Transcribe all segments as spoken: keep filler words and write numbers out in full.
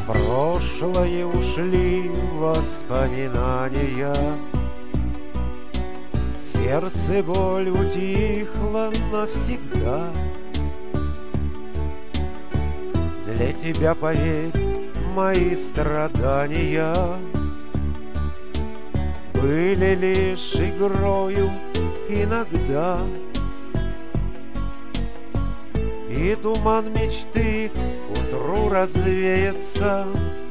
прошлое ушли воспоминания, в сердце боль утихла навсегда. Для тебя, поверь, мои страдания были лишь игрою иногда. И туман мечты к утру развеется,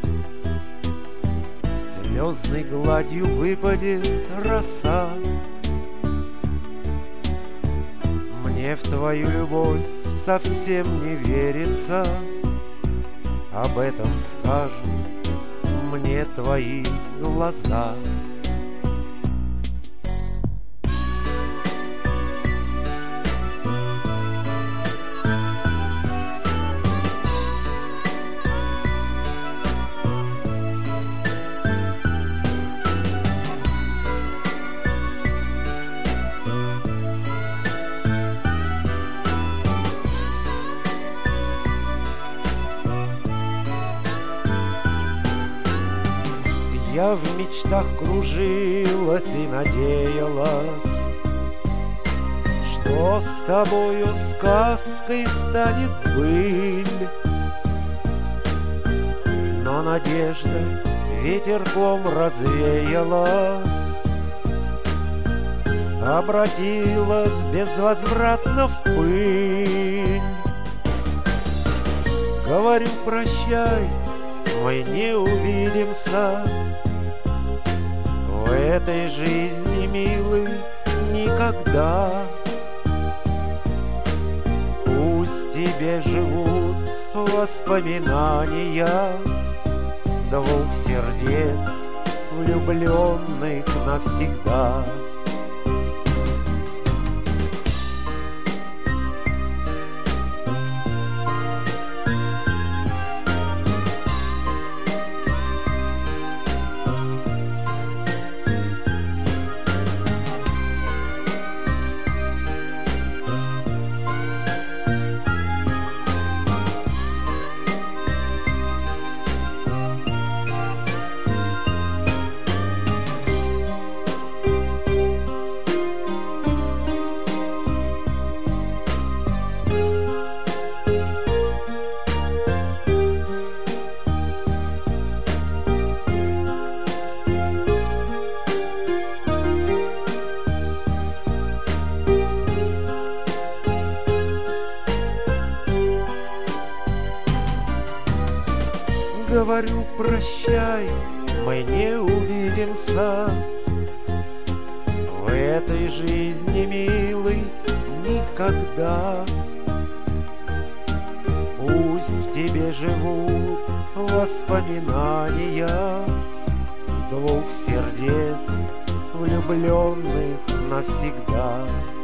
слезной гладью выпадет роса. Мне в твою любовь совсем не верится, об этом скажут мне твои глаза. Я в мечтах кружилась и надеялась, что с тобою сказкой станет быль. Но надежда ветерком развеялась, обратилась безвозвратно в пыль. Говорю прощай, мы не увидимся в этой жизни, милый, никогда. Пусть тебе живут воспоминания двух сердец, влюбленных навсегда. Говорю прощай, мы не увидимся в этой жизни, милый, никогда. Пусть в тебе живут воспоминания двух сердец, влюбленных навсегда.